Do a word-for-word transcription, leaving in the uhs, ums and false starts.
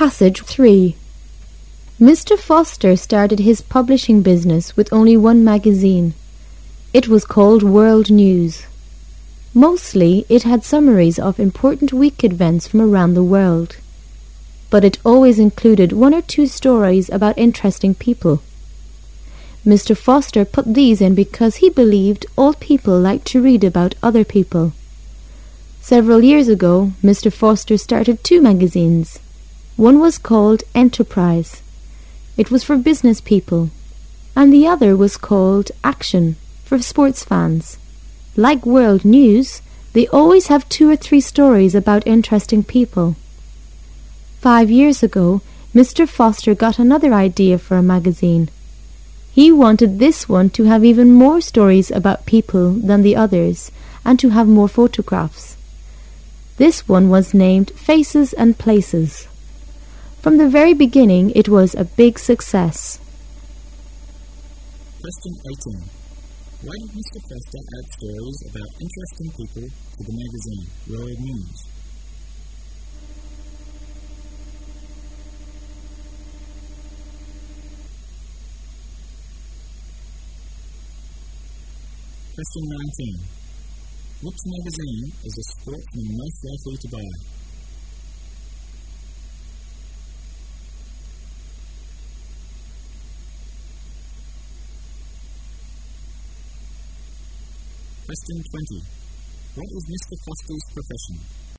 Passage three. Mister Foster started his publishing business with only one magazine. It was called World News. Mostly it had summaries of important week events from around the world, but it always included one or two stories about interesting people. Mister Foster put these in because he believed all people liked to read about other people. Several years ago, Mister Foster started two magazines. One was called Enterprise. It was for business people, and the other was called Action, for sports fans. Like World News, they always have two or three stories about interesting people. Five years ago, Mister Foster got another idea for a magazine. He wanted this one to have even more stories about people than the others, and to have more photographs. This one was named Faces and Places. From the very beginning, it was a big success. Question eighteen. Why did Mister Foster add stories about interesting people to the magazine World News? Question nineteen. Which magazine is a sportsman most likely to buy? Question twenty. What is Mister Foster's profession?